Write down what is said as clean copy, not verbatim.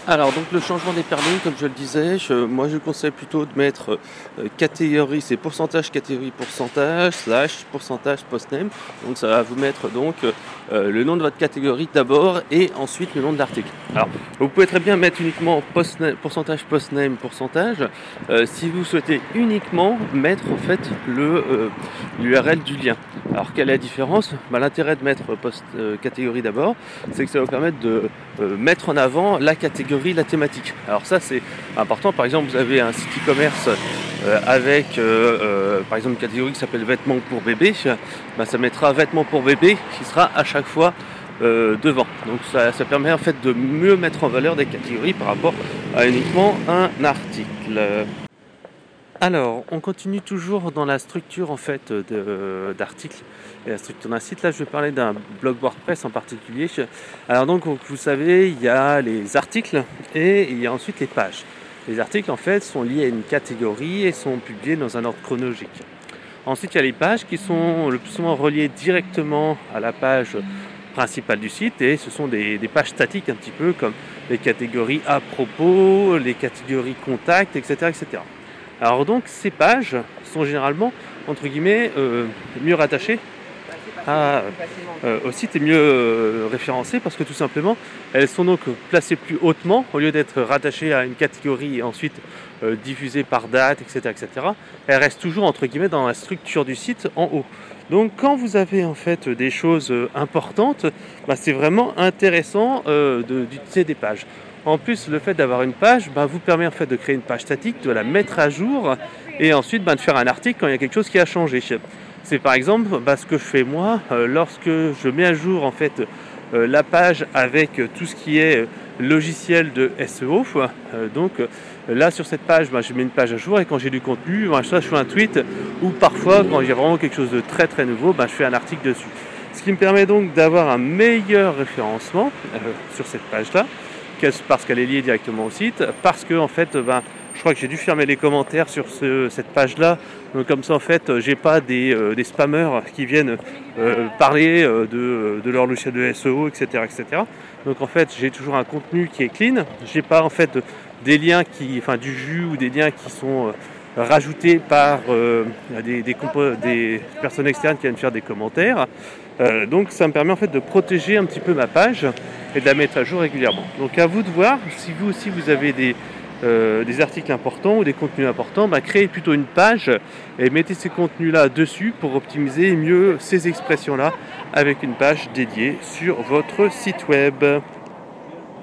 Alors donc le changement d'hyperlink, comme je le disais, moi je conseille plutôt de mettre catégorie, c'est pourcentage catégorie pourcentage slash pourcentage postname. Donc ça va vous mettre donc le nom de votre catégorie d'abord et ensuite le nom de l'article. Alors vous pouvez très bien mettre uniquement pourcentage postname pourcentage si vous souhaitez uniquement mettre en fait l'URL du lien. Alors quelle est la différence? L'intérêt de mettre catégorie d'abord, c'est que ça va vous permettre de mettre en avant la catégorie, la thématique. Alors ça c'est important. Par exemple, vous avez un site e-commerce avec par exemple une catégorie qui s'appelle vêtements pour bébé, ça mettra vêtements pour bébé qui sera à chaque fois devant. Donc ça permet en fait de mieux mettre en valeur des catégories par rapport à uniquement un article. Alors, on continue toujours dans la structure en fait d'articles et la structure d'un site. Là, je vais parler d'un blog WordPress en particulier. Alors donc, vous savez, il y a les articles et il y a ensuite les pages. Les articles en fait sont liés à une catégorie et sont publiés dans un ordre chronologique. Ensuite, il y a les pages qui sont le plus souvent reliées directement à la page principale du site et ce sont des pages statiques un petit peu comme les catégories à propos, les catégories contact, etc., etc. Alors donc ces pages sont généralement entre guillemets mieux rattachées au site et mieux référencées parce que tout simplement elles sont donc placées plus hautement au lieu d'être rattachées à une catégorie et ensuite diffusées par date, etc., etc. Elles restent toujours entre guillemets dans la structure du site en haut. Donc quand vous avez en fait des choses importantes, c'est vraiment intéressant d'utiliser des pages. En plus, le fait d'avoir une page vous permet en fait de créer une page statique, de la mettre à jour et ensuite de faire un article quand il y a quelque chose qui a changé. C'est par exemple ce que je fais moi lorsque je mets à jour en fait la page avec tout ce qui est logiciel de SEO. Donc là sur cette page, je mets une page à jour et quand j'ai du contenu, je fais un tweet ou parfois quand j'ai vraiment quelque chose de très très nouveau, je fais un article dessus. Ce qui me permet donc d'avoir un meilleur référencement sur cette page-là. Parce qu'elle est liée directement au site, parce que en fait, je crois que j'ai dû fermer les commentaires sur cette page-là. Donc comme ça, en fait, j'ai pas des spammers qui viennent parler de leur logiciel de SEO, etc., etc. Donc en fait, j'ai toujours un contenu qui est clean. J'ai pas en fait des liens du jus ou des liens qui sont rajoutés par des personnes externes qui viennent faire des commentaires. Donc ça me permet en fait de protéger un petit peu ma page et de la mettre à jour régulièrement. Donc à vous de voir, si vous aussi vous avez des articles importants ou des contenus importants, créez plutôt une page et mettez ces contenus-là dessus pour optimiser mieux ces expressions-là avec une page dédiée sur votre site web.